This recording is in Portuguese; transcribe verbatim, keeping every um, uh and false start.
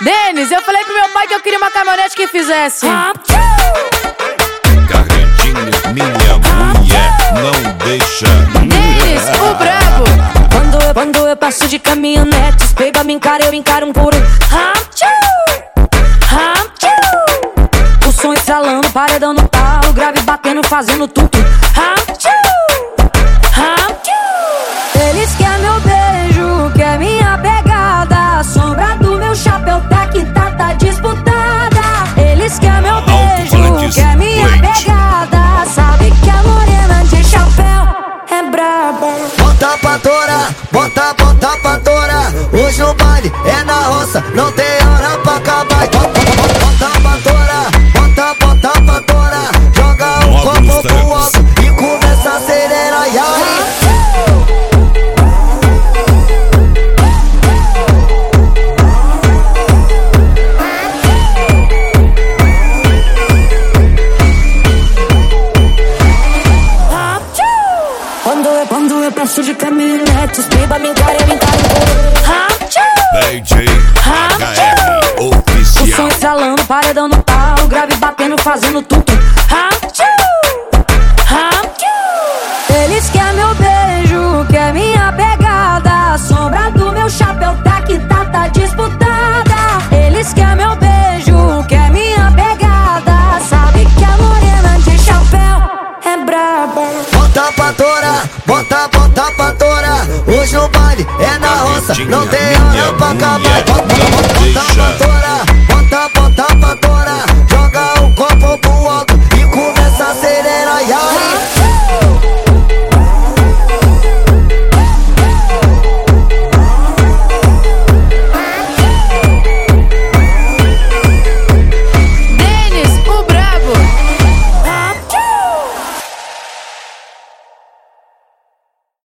Denis, eu falei pro meu pai que eu queria uma caminhonete que fizesse. Carretinha, minha mulher, não deixa. Denis, o brabo. Quando eu, quando eu passo de caminhonete, os peiba me encara, eu encaro um por um. O som estralando, paredão no talo, grave batendo, fazendo tudo. Eles querem meu beijo, quer minha pegada. A sombra do meu chapéu tá que tá, tá disputada. Eles querem meu beijo, quer minha pegada. Sabe que a morena de chapéu é braba. Bota pra torar, bota, bota pra torar. Hoje o baile é na roça, não tem hora pra acabar. Bota pra torar, bota, bota pra torar. Joga o copo pro alto e começa a acelerar. E aí? Quando eu, quando eu passo de caminhonete, os peiba me encaram, eu encaro um por um. D J H R Oficial. O som estralando, paredão no talo, grave batendo, fazendo tudo. Eles querem meu beijo, quer minha pegada. A sombra do meu chapéu tá que tá, tá disputada. Eles querem meu beijo, quer minha pegada. Sabe que a morena de chapéu é braba. Bota pra torar, bota, bota pra torar. Hoje o baile é na roça, não tem hora pra acabar.